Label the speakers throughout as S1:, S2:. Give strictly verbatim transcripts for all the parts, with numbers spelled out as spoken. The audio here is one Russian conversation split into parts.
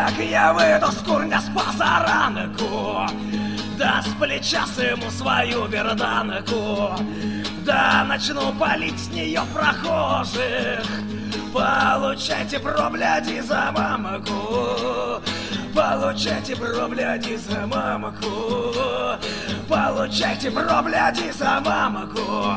S1: Так я выйду с курня с позаранку, да с плеча ему свою берданку, да начну палить с нее прохожих. Получайте пробляди за мамку, получайте пробляди за мамку, получайте пробляди за мамку.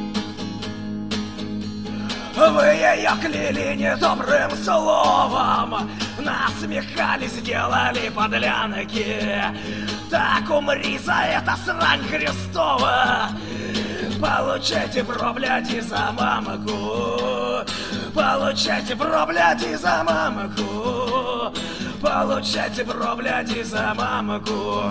S1: Вы ее кляли недобрым словом, насмехались, делали подлянки. Так умри за это, срань Христова. Получайте пробляди за мамку, получайте пробляди за мамку, получайте пробляди за мамку.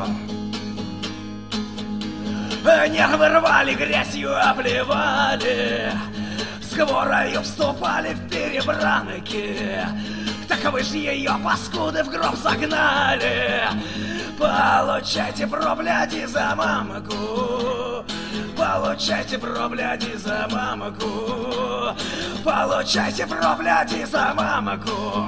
S1: Нервы рвали, грязью обливали, с хворою вступали в перебранки. Так вы ж ее, паскуды, в гроб загнали. Получайте пробляди за мамку, получайте пробляди за мамку, получайте пробляди за мамку.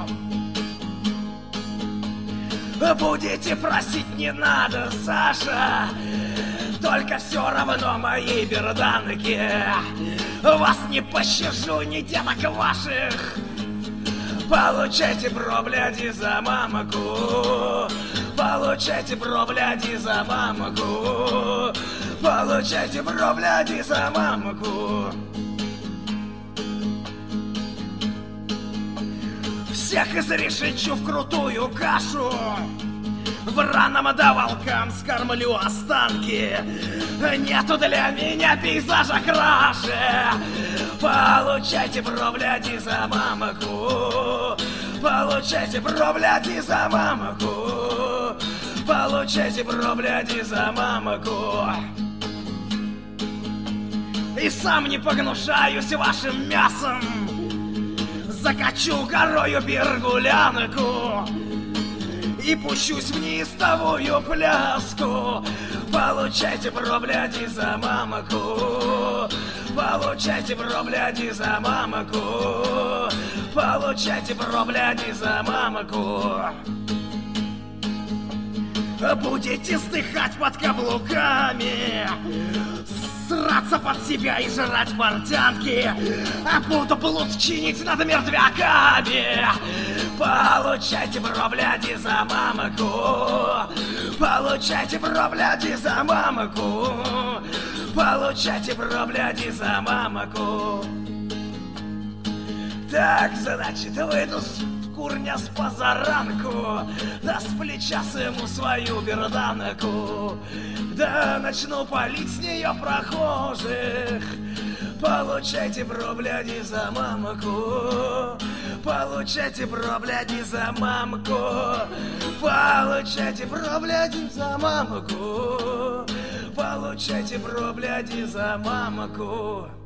S1: Будете просить, не надо, Саша, только все равно моей берданки. Вас не пощажу, ни деток ваших. Получайте пробляди за мамку, получайте пробляди за мамку, получайте пробляди за мамку. Всех изрешечу в крутую кашу, вранам да волкам скормлю останки. Нету для меня пейзажа краше. Получайте пробляди за мамку, получайте пробляди за мамку, получайте пробляди за мамку. И сам не погнушаюсь вашим мясом, закачу горою бергулянку и пущусь в неистовую пляску. Получайте пробляди за мамку, получайте пробляди за мамку, получайте пробляди за мамку. Будете сдыхать под каблуками, сраться под себя и жрать портянки, а буду блуд чинить над мертвяками. Получайте пробляди за мамку, получайте пробляди за мамку, получайте пробляди за мамку. Так, значит, выйду с курня с позаранку, да с плеча ему свою берданку, да начну палить с нее прохожих. Получайте пробляди за мамку, получайте пробляди за мамку, получайте пробляди за мамку, получайте пробляди за мамку.